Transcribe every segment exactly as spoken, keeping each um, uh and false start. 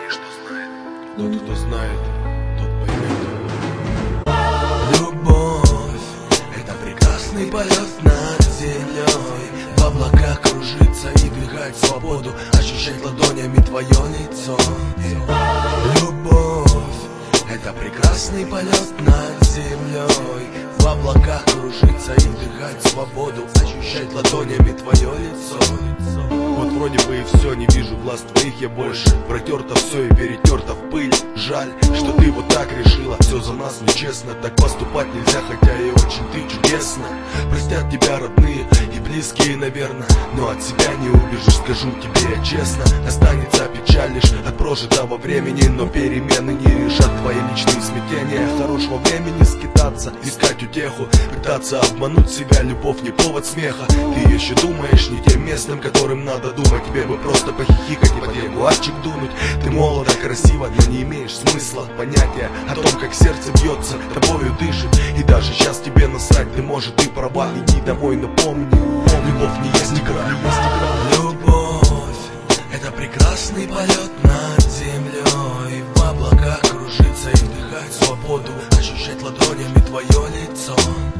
что знает. Тот, кто знает, тот поймет. Любовь — это прекрасный полет над землей, в облаках кружиться и вдыхать свободу, ощущать ладонями твое лицо. Любовь — это прекрасный полет над землей, в облаках кружиться и вдыхать свободу, ощущать ладонями твое лицо. Вот вроде бы и все, не вижу глаз твоих я больше. Протерто все и перетерто в пыль. Жаль, что ты вот так решила. Все за нас нечестно, так поступать нельзя, хотя и очень ты чудесно. Простят тебя родные и близкие, наверное, но от себя не убежишь, скажу тебе я честно. Останется печаль лишь от прожитого времени, но перемены не решат твои личные смятения. Хорошего времени скитаться, искать утеху, пытаться обмануть себя. Любовь не повод смеха. Ты еще думаешь не тем местом, которым надо думать. Тебе бы просто похихикать и под ягуарчик дунуть. Ты молода, красива, но не имеешь смысла, понятия о том, как сердце бьется, тобою дышит. И даже сейчас тебе насрать, ты может и права. Иди домой, но помни, любовь не есть игра, не есть игра. Любовь — это прекрасный полет над землей, в облаках кружиться и вдыхать свободу, ощущать ладонями твое лицо.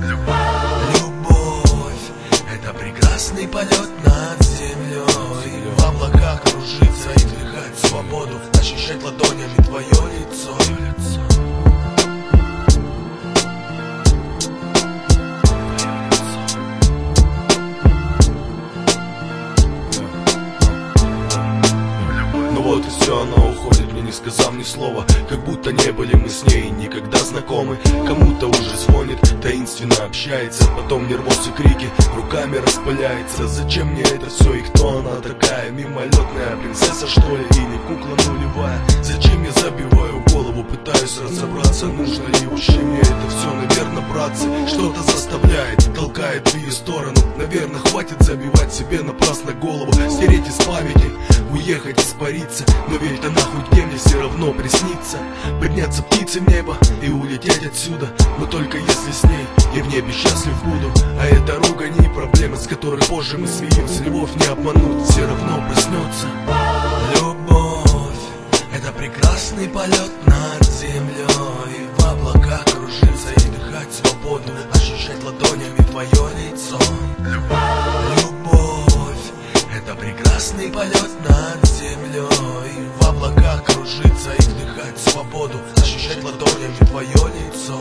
Любовь — это прекрасный полет над землей, в облаках кружиться и вдыхать свободу, ощущать ладонями твое лицо. Вот и все, она уходит, мне не сказав ни слова, как будто не были мы с ней никогда знакомы. Кому-то уже звонит, таинственно общается, потом нервоз и крики, руками распыляется. Зачем мне это все и кто она такая? Мимолетная принцесса что ли или кукла нулевая? Зачем я забиваю голову, пытаюсь разобраться, нужно ли вообще мне это все? Наверное, братцы, что-то заставляет, толкает в ее сторону. Наверное, хватит забивать себе напрасно голову, стереть из памяти, уехать, испариться. Но ведь да нахуй где мне все равно приснится подняться птицей в небо и улететь отсюда. Но только если с ней я в небе счастлив буду. А это ругань и проблемы, с которых позже мы смеемся. Любовь не обмануть, все равно проснется. Любовь — это прекрасный полет над землей, в облаках кружиться и вдыхать свободу, ощущать ладонями твое лицо. Любовь — это прекрасный полет над землей, в облаках кружиться и вдыхать свободу, ощущать ладонями твое лицо.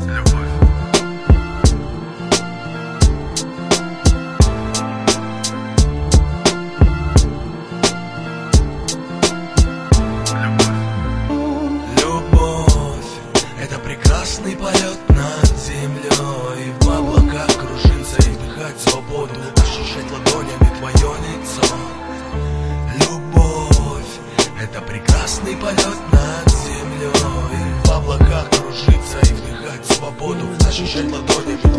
Прекрасный полет над землей, в облаках кружиться и вдыхать свободу, ощущать ладонями твое лицо. Любовь — это прекрасный полет над землей, в облаках кружиться и вдыхать свободу, ощущать ладонями